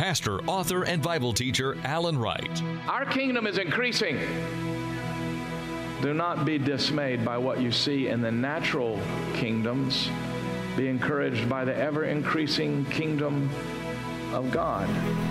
pastor, author, and Bible teacher Alan Wright. Our kingdom is increasing. Do not be dismayed by what you see in the natural kingdoms. Be encouraged by the ever-increasing kingdom of God.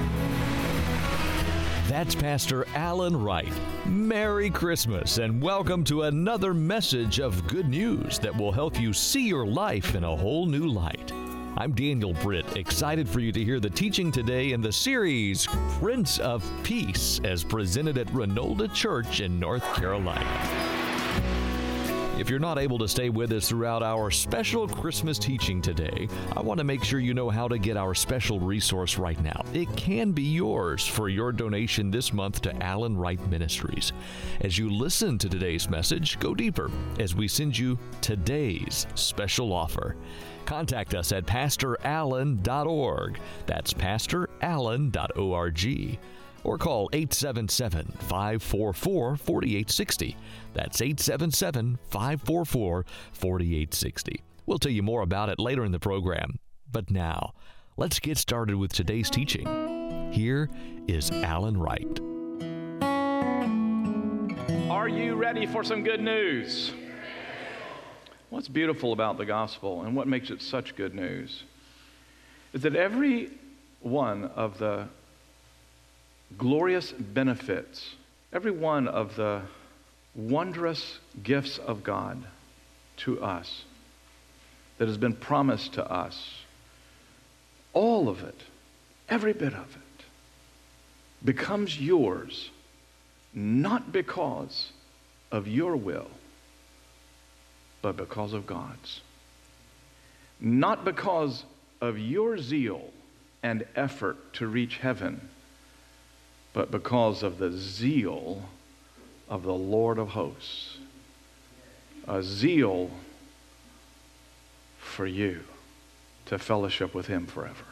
That's Pastor Alan Wright. Merry Christmas and welcome to another message of good news that will help you see your life in a whole new light. I'm Daniel Britt, excited for you to hear the teaching today in the series Prince of Peace as presented at Renolda Church in North Carolina. If you're not able to stay with us throughout our special Christmas teaching today, I want to make sure you know how to get our special resource right now. It can be yours for your donation this month to Alan Wright Ministries. As you listen to today's message, go deeper as we send you today's special offer. Contact us at pastorallen.org. That's pastorallen.org. Or call 877-544-4860. That's 877-544-4860. We'll tell you more about it later in the program. But now, let's get started with today's teaching. Here is Alan Wright. Are you ready for some good news? What's beautiful about the gospel and what makes it such good news is that every one of the glorious benefits, every one of the wondrous gifts of God to us that has been promised to us, all of it, every bit of it, becomes yours not because of your will, but because of God's. Not because of your zeal and effort to reach heaven, but because of the zeal of the Lord of hosts. A zeal for you to fellowship with Him forever.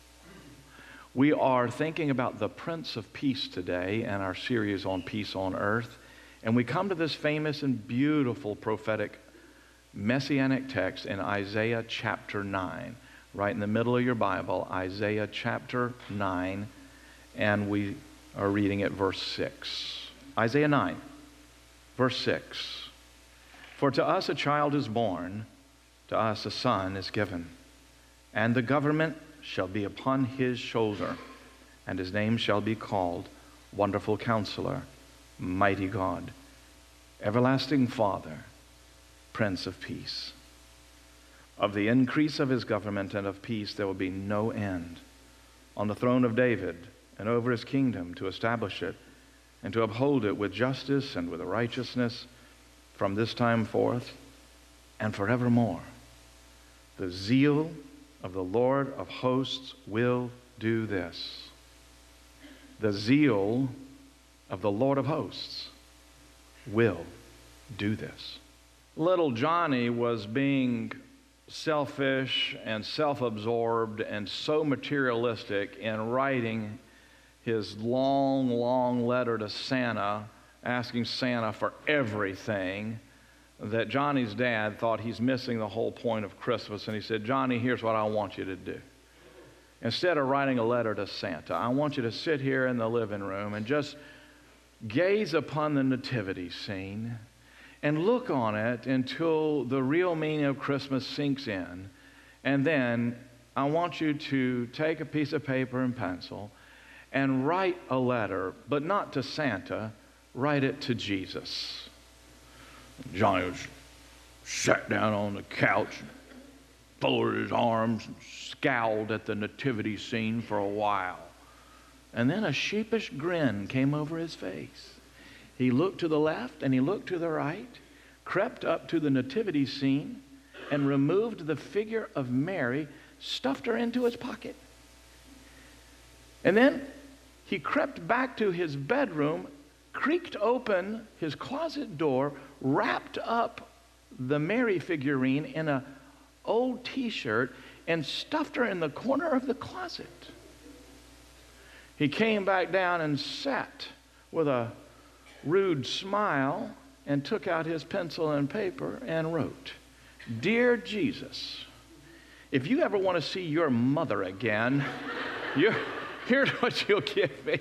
We are thinking about the Prince of Peace today in our series on peace on earth. And we come to this famous and beautiful prophetic messianic text in Isaiah chapter 9. Right in the middle of your Bible, Isaiah chapter 9. And we are reading at verse 6. Isaiah 9, verse 6. For to us a child is born, to us a son is given, and the government shall be upon his shoulder, and his name shall be called Wonderful Counselor, Mighty God, Everlasting Father, Prince of Peace. Of the increase of his government and of peace there will be no end on the throne of David and over his kingdom, to establish it and to uphold it with justice and with righteousness from this time forth and forevermore. The zeal of the Lord of hosts will do this. The zeal of the Lord of hosts will do this. Little Johnny was being selfish and self-absorbed and so materialistic in writing his long letter to Santa, asking Santa for everything, that Johnny's dad thought he's missing the whole point of Christmas. And he said, Johnny, here's what I want you to do. Instead of writing a letter to Santa, I want you to sit here in the living room and just gaze upon the nativity scene and look on it until the real meaning of Christmas sinks in. And then I want you to take a piece of paper and pencil and write a letter, but not to Santa, write it to Jesus. Johnny was sat down on the couch, folded his arms, and scowled at the nativity scene for a while. And then a sheepish grin came over his face. He looked to the left and he looked to the right, crept up to the nativity scene, and removed the figure of Mary, stuffed her into his pocket. And then he crept back to his bedroom, creaked open his closet door, wrapped up the Mary figurine in an old t-shirt, and stuffed her in the corner of the closet. He came back down and sat with a rude smile and took out his pencil and paper and wrote, Dear Jesus, if you ever want to see your mother again, Here's what you'll give me.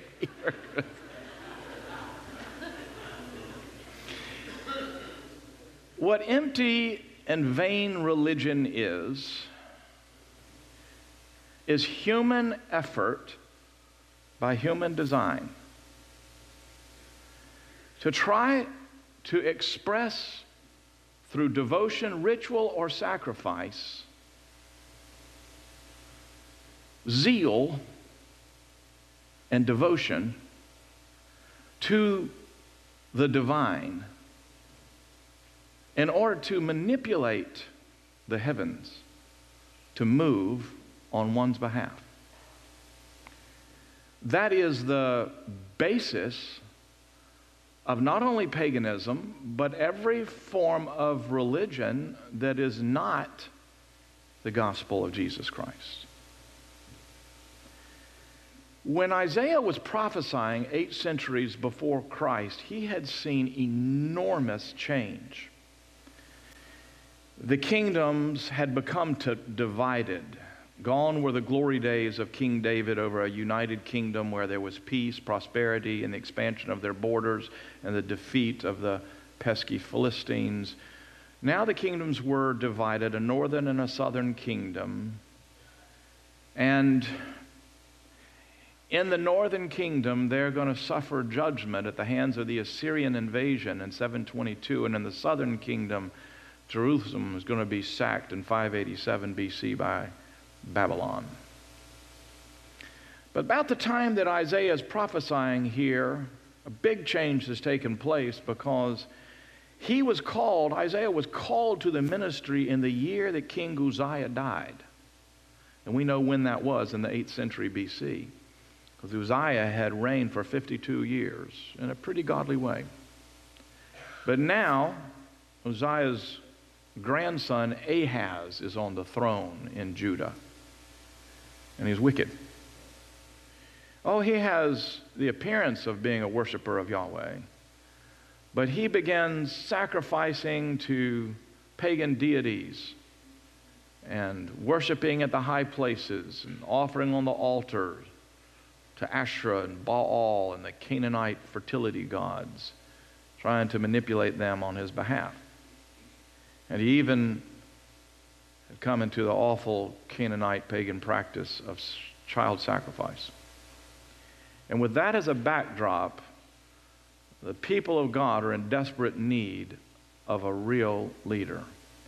What empty and vain religion is human effort by human design to try to express through devotion, ritual, or sacrifice zeal and devotion to the divine in order to manipulate the heavens to move on one's behalf. That is the basis of not only paganism, but every form of religion that is not the gospel of Jesus Christ. When Isaiah was prophesying 8 centuries before Christ, he had seen enormous change. The kingdoms had become divided. Gone were the glory days of King David over a united kingdom where there was peace, prosperity, and the expansion of their borders and the defeat of the pesky Philistines. Now the kingdoms were divided, a northern and a southern kingdom. And in the northern kingdom, they're going to suffer judgment at the hands of the Assyrian invasion in 722. And in the southern kingdom, Jerusalem is going to be sacked in 587 BC by Babylon. But about the time that Isaiah is prophesying here, a big change has taken place because Isaiah was called to the ministry in the year that King Uzziah died. And we know when that was, in the 8th century BC. Because Uzziah had reigned for 52 years in a pretty godly way. But now, Uzziah's grandson Ahaz is on the throne in Judah. And he's wicked. Oh, he has the appearance of being a worshiper of Yahweh. But he begins sacrificing to pagan deities and worshiping at the high places and offering on the altars to Asherah and Baal and the Canaanite fertility gods, trying to manipulate them on his behalf. And he even had come into the awful Canaanite pagan practice of child sacrifice. And with that as a backdrop, the people of God are in desperate need of a real leader.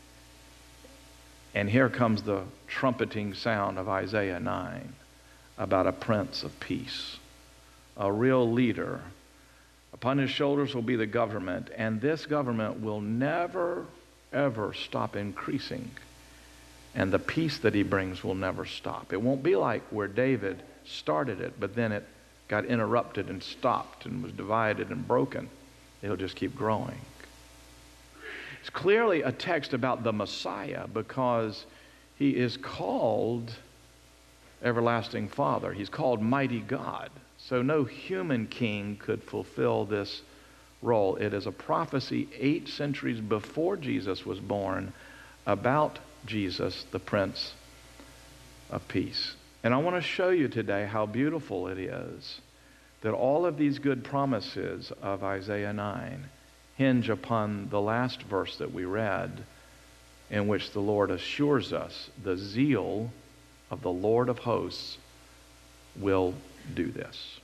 And here comes the trumpeting sound of Isaiah 9 about a Prince of Peace, a real leader. Upon his shoulders will be the government, and this government will never, ever stop increasing. And the peace that he brings will never stop. It won't be like where David started it, but then it got interrupted and stopped and was divided and broken. It'll just keep growing. It's clearly a text about the Messiah because he is called Everlasting Father. He's called Mighty God. So no human king could fulfill this role. It is a prophecy 8 centuries before Jesus was born about Jesus, the Prince of Peace. And I want to show you today how beautiful it is that all of these good promises of Isaiah 9 hinge upon the last verse that we read, in which the Lord assures us the zeal of the Lord of hosts will do this.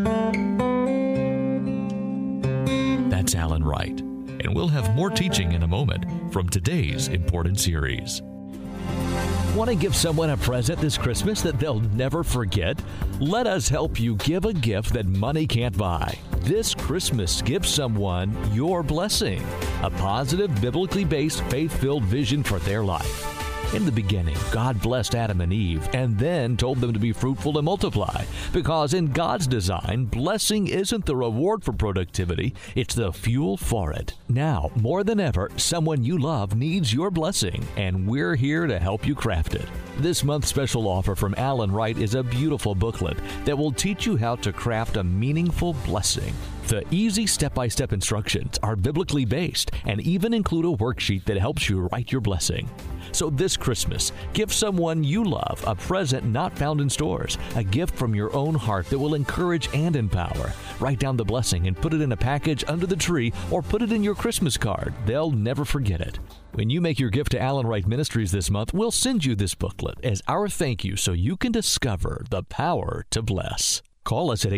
That's Alan Wright, and we'll have more teaching in a moment from today's important series. Want to give someone a present this Christmas that they'll never forget? Let us help you give a gift that money can't buy. This Christmas, give someone your blessing, a positive, biblically based, faith-filled vision for their life. In the beginning, God blessed Adam and Eve and then told them to be fruitful and multiply. Because in God's design, blessing isn't the reward for productivity, it's the fuel for it. Now, more than ever, someone you love needs your blessing, and we're here to help you craft it. This month's special offer from Alan Wright is a beautiful booklet that will teach you how to craft a meaningful blessing. The easy step-by-step instructions are biblically based and even include a worksheet that helps you write your blessing. So this Christmas, give someone you love a present not found in stores, a gift from your own heart that will encourage and empower. Write down the blessing and put it in a package under the tree or put it in your Christmas card. They'll never forget it. When you make your gift to Allen Wright Ministries this month, we'll send you this booklet as our thank you so you can discover the power to bless. Call us at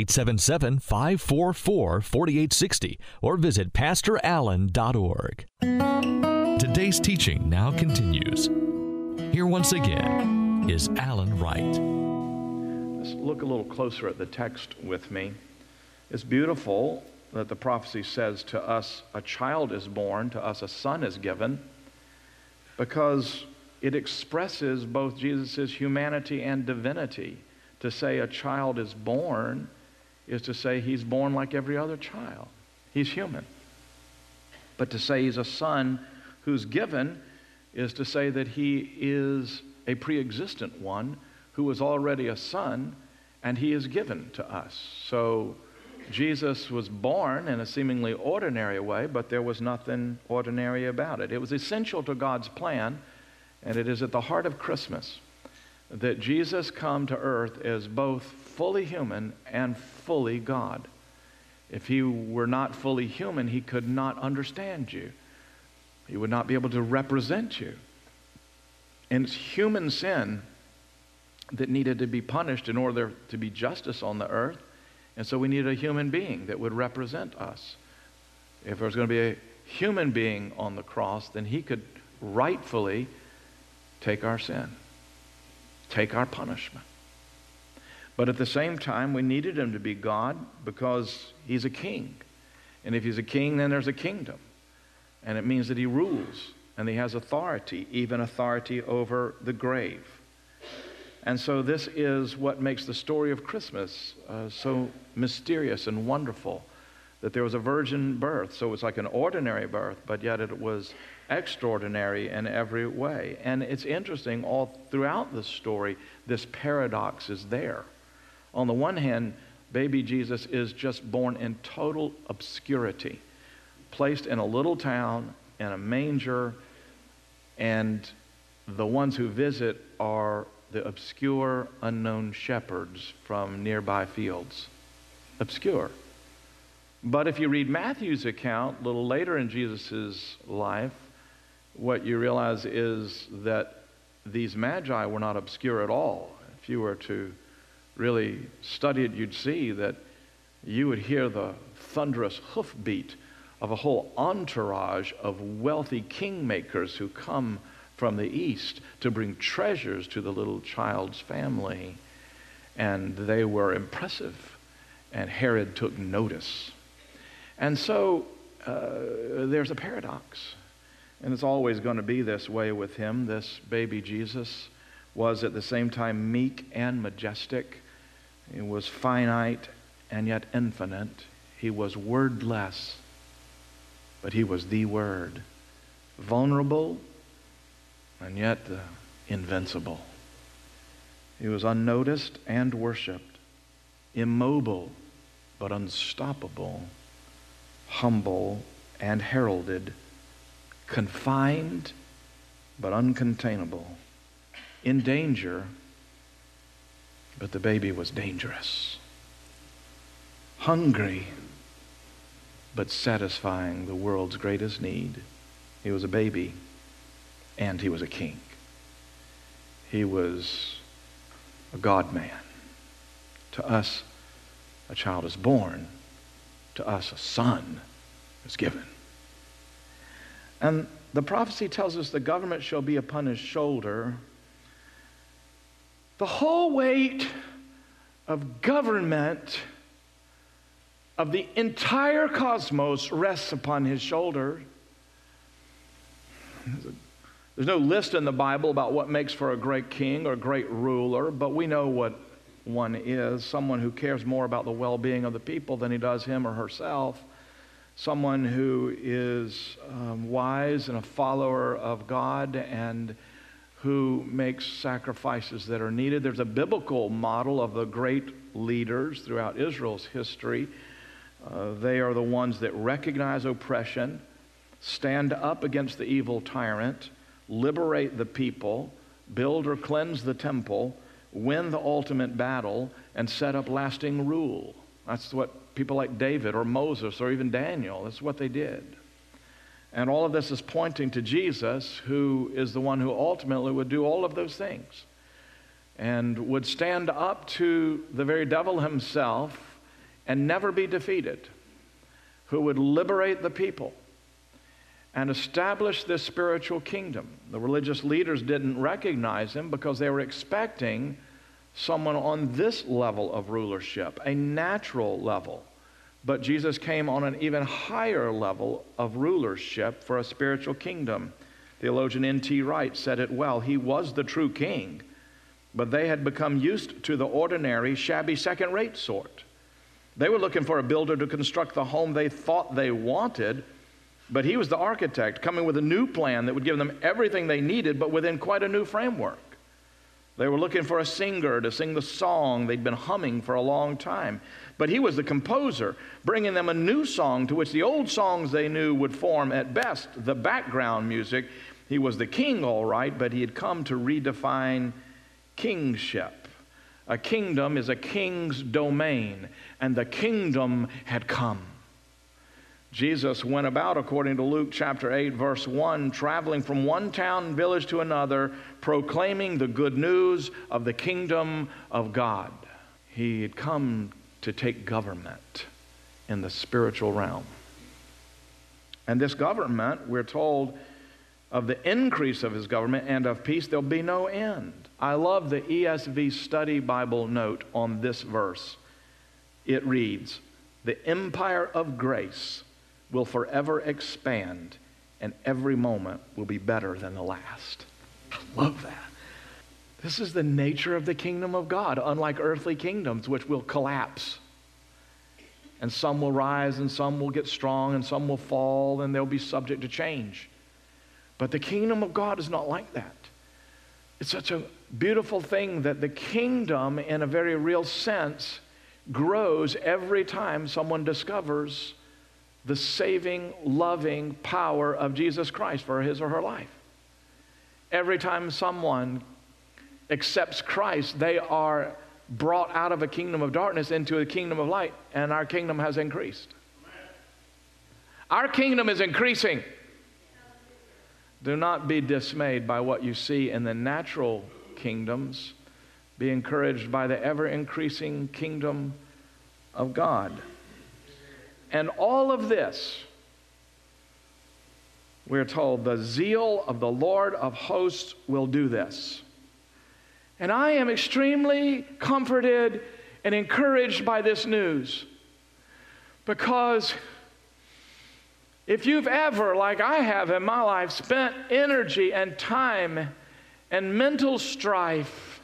877-544-4860 or visit pastorallen.org. Today's teaching now continues. Here once again is Allen Wright. Let's look a little closer at the text with me. It's beautiful that the prophecy says to us a child is born, to us a son is given, because it expresses both Jesus' humanity and divinity. To say a child is born is to say he's born like every other child. He's human. But to say he's a son who's given is to say that he is a pre-existent one who was already a son, and he is given to us. So Jesus was born in a seemingly ordinary way, but there was nothing ordinary about it. It was essential to God's plan, and it is at the heart of Christmas that Jesus come to earth as both fully human and fully God. If he were not fully human, he could not understand you. He would not be able to represent you. And it's human sin that needed to be punished in order to be justice on the earth. And so we needed a human being that would represent us. If there was going to be a human being on the cross, then he could rightfully take our sin, take our punishment. But at the same time, we needed him to be God because he's a king. And if he's a king, then there's a kingdom. And it means that he rules and he has authority, even authority over the grave. And so this is what makes the story of Christmas so mysterious and wonderful, that there was a virgin birth. So it's like an ordinary birth, but yet it was extraordinary in every way. And it's interesting, all throughout the story, this paradox is there. On the one hand, baby Jesus is just born in total obscurity, placed in a little town, in a manger, and the ones who visit are the obscure, unknown shepherds from nearby fields. Obscure. But if you read Matthew's account, a little later in Jesus' life, what you realize is that these magi were not obscure at all. If you were to really study it, you'd see that you would hear the thunderous hoofbeat of a whole entourage of wealthy kingmakers who come from the east to bring treasures to the little child's family. And they were impressive, and Herod took notice. And so there's a paradox. And it's always going to be this way with him. This baby Jesus was at the same time meek and majestic. He was finite and yet infinite. He was wordless, but he was the Word. Vulnerable and yet invincible. He was unnoticed and worshipped. Immobile but unstoppable. Humble and heralded. Confined but uncontainable. In danger, but the baby was dangerous. Hungry but satisfying the world's greatest need. He was a baby and he was a king. He was a God-man. To us, a child is born. To us, a son is given. And the prophecy tells us the government shall be upon his shoulder. The whole weight of government of the entire cosmos rests upon his shoulder. There's no list in the Bible about what makes for a great king or a great ruler, but we know what one is. Someone who cares more about the well-being of the people than he does him or herself. Someone who is wise and a follower of God and who makes sacrifices that are needed. There's a biblical model of the great leaders throughout Israel's history. They are the ones that recognize oppression, stand up against the evil tyrant, liberate the people, build or cleanse the temple, win the ultimate battle, and set up lasting rule. That's what people like David or Moses or even Daniel, that's what they did. And all of this is pointing to Jesus, who is the one who ultimately would do all of those things and would stand up to the very devil himself and never be defeated, who would liberate the people and establish this spiritual kingdom. The religious leaders didn't recognize him because they were expecting someone on this level of rulership, a natural level. But Jesus came on an even higher level of rulership for a spiritual kingdom. Theologian N.T. Wright said it well. He was the true king, but they had become used to the ordinary, shabby, second-rate sort. They were looking for a builder to construct the home they thought they wanted, but he was the architect, coming with a new plan that would give them everything they needed, but within quite a new framework. They were looking for a singer to sing the song they'd been humming for a long time. But he was the composer, bringing them a new song to which the old songs they knew would form, at best, the background music. He was the king, all right, but he had come to redefine kingship. A kingdom is a king's domain, and the kingdom had come. Jesus went about, according to Luke chapter 8, verse 1, traveling from one town and village to another, proclaiming the good news of the kingdom of God. He had come to take government in the spiritual realm. And this government, we're told, of the increase of his government and of peace, there'll be no end. I love the ESV Study Bible note on this verse. It reads, "The empire of grace will forever expand, and every moment will be better than the last." I love that. This is the nature of the kingdom of God, unlike earthly kingdoms, which will collapse. And some will rise, and some will get strong, and some will fall, and they'll be subject to change. But the kingdom of God is not like that. It's such a beautiful thing that the kingdom, in a very real sense, grows every time someone discovers the saving, loving power of Jesus Christ for his or her life. Every time someone accepts Christ, they are brought out of a kingdom of darkness into a kingdom of light, and our kingdom has increased. Our kingdom is increasing. Do not be dismayed by what you see in the natural kingdoms. Be encouraged by the ever-increasing kingdom of God. And all of this, we're told, the zeal of the Lord of hosts will do this. And I am extremely comforted and encouraged by this news, because if you've ever, like I have in my life, spent energy and time and mental strife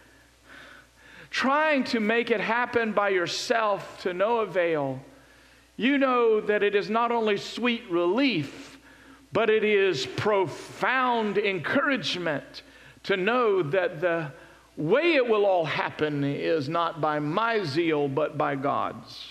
trying to make it happen by yourself to no avail, you know that it is not only sweet relief, but it is profound encouragement to know that the way it will all happen is not by my zeal, but by God's.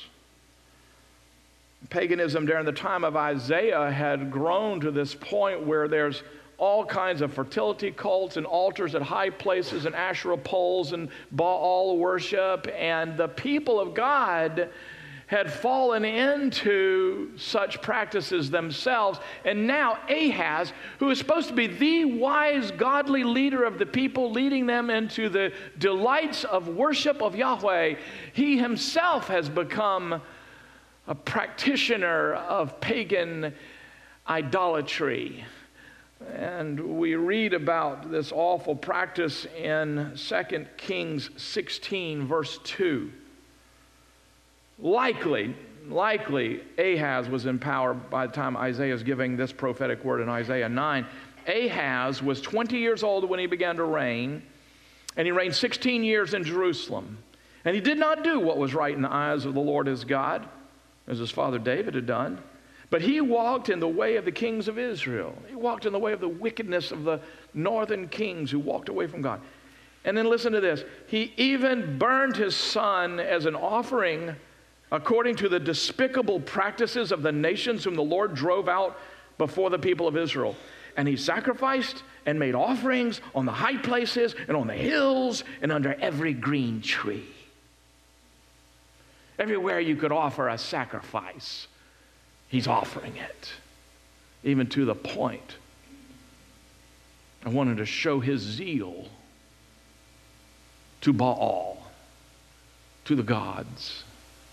Paganism during the time of Isaiah had grown to this point where there's all kinds of fertility cults and altars at high places and Asherah poles and Baal worship, and the people of God had fallen into such practices themselves. And now Ahaz, who is supposed to be the wise, godly leader of the people, leading them into the delights of worship of Yahweh, he himself has become a practitioner of pagan idolatry. And we read about this awful practice in 2 Kings 16, verse 2. Likely Ahaz was in power by the time Isaiah is giving this prophetic word in Isaiah 9. Ahaz was 20 years old when he began to reign, and he reigned 16 years in Jerusalem. And he did not do what was right in the eyes of the Lord his God, as his father David had done. But he walked in the way of the kings of Israel. He walked in the way of the wickedness of the northern kings who walked away from God. And then listen to this. He even burned his son as an offering according to the despicable practices of the nations whom the Lord drove out before the people of Israel. and he sacrificed and made offerings on the high places and on the hills and under every green tree. Everywhere you could offer a sacrifice, he's offering it. Even to the point, I wanted to show his zeal to Baal, to the gods.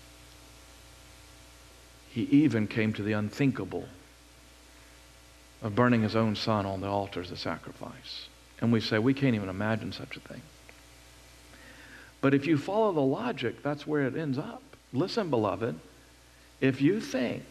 He even came to the unthinkable of burning his own son on the altar as a sacrifice. And we say, we can't even imagine such a thing. But if you follow the logic, that's where it ends up. Listen, beloved, if you think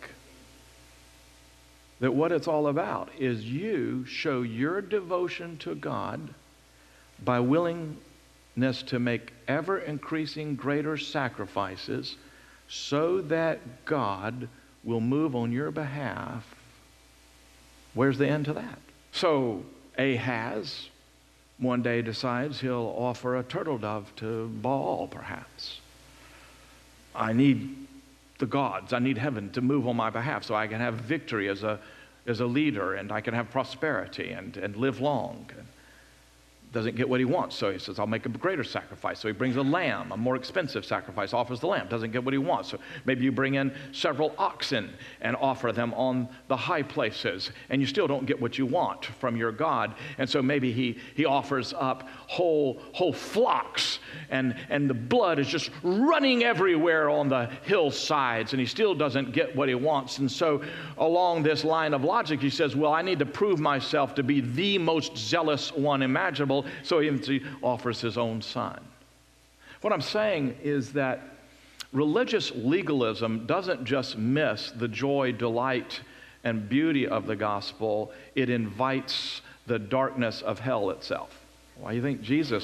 that what it's all about is you show your devotion to God by willingness to make ever-increasing greater sacrifices so that God will move on your behalf, where's the end to that? So Ahaz one day decides he'll offer a turtle dove to Baal, perhaps. I need the gods, I need heaven to move on my behalf so I can have victory as a leader, and I can have prosperity and live long. Doesn't get what he wants, so he says, I'll make a greater sacrifice. So he brings a lamb, a more expensive sacrifice, offers the lamb. Doesn't get what he wants, so maybe you bring in several oxen and offer them on the high places, and you still don't get what you want from your God. And so maybe he offers up whole flocks, and the blood is just running everywhere on the hillsides, and he still doesn't get what he wants. And so along this line of logic, he says, well, I need to prove myself to be the most zealous one imaginable. So he offers his own son. What I'm saying is that religious legalism doesn't just miss the joy, delight, and beauty of the gospel. It invites the darkness of hell itself. Why do you think Jesus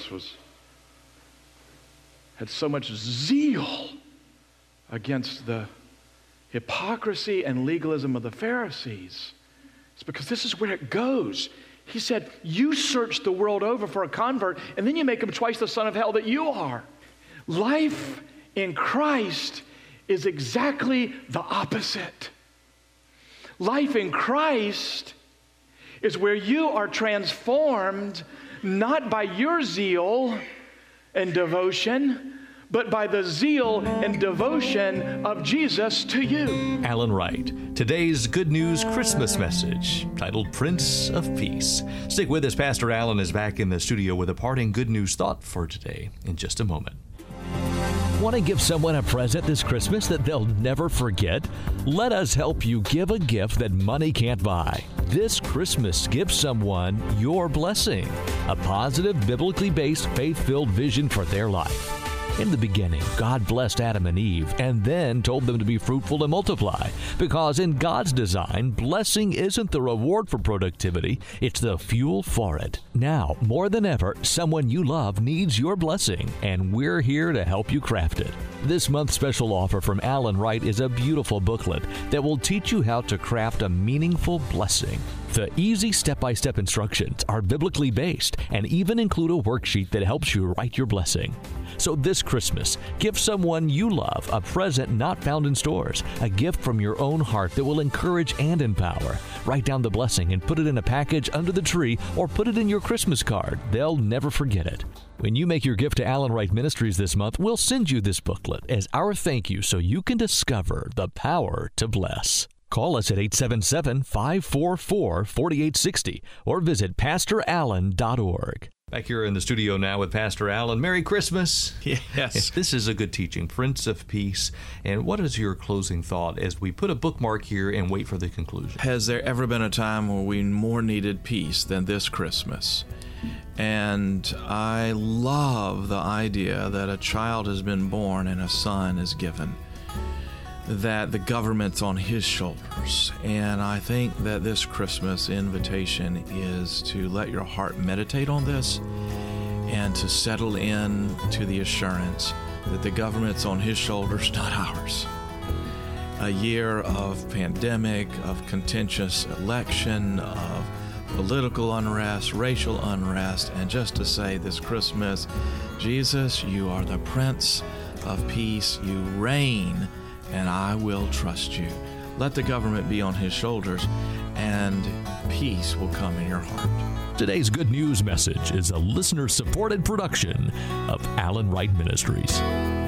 had so much zeal against the hypocrisy and legalism of the Pharisees? It's because this is where it goes. He said, you search the world over for a convert, and then you make him twice the son of hell that you are. Life in Christ is exactly the opposite. Life in Christ is where you are transformed not by your zeal and devotion, but by the zeal and devotion of Jesus to you. Alan Wright, today's Good News Christmas message, titled Prince of Peace. Stick with us. Pastor Alan is back in the studio with a parting good news thought for today in just a moment. Want to give someone a present this Christmas that they'll never forget? Let us help you give a gift that money can't buy. This Christmas, give someone your blessing, a positive, biblically based, faith-filled vision for their life. In the beginning, God blessed Adam and Eve and then told them to be fruitful and multiply, because in God's design, blessing isn't the reward for productivity, it's the fuel for it. Now, more than ever, someone you love needs your blessing, and we're here to help you craft it. This month's special offer from Alan Wright is a beautiful booklet that will teach you how to craft a meaningful blessing. The easy step-by-step instructions are biblically based and even include a worksheet that helps you write your blessing. So this Christmas, give someone you love a present not found in stores, a gift from your own heart that will encourage and empower. Write down the blessing and put it in a package under the tree or put it in your Christmas card. They'll never forget it. When you make your gift to Alan Wright Ministries this month, we'll send you this booklet as our thank you so you can discover the power to bless. Call us at 877-544-4860 or visit PastorAlan.org. Back here in the studio now with Pastor Alan. Merry Christmas. Yes. This is a good teaching, Prince of Peace. And what is your closing thought as we put a bookmark here and wait for the conclusion? Has there ever been a time where we more needed peace than this Christmas? And I love the idea that a child has been born and a son is given, that the government's on his shoulders. And I think that this Christmas invitation is to let your heart meditate on this and to settle in to the assurance that the government's on his shoulders, not ours. A year of pandemic, of contentious election, of political unrest, racial unrest, and just to say this Christmas, Jesus, you are the Prince of Peace. You reign, and I will trust you. Let the government be on his shoulders, and peace will come in your heart. Today's Good News message is a listener-supported production of Alan Wright Ministries.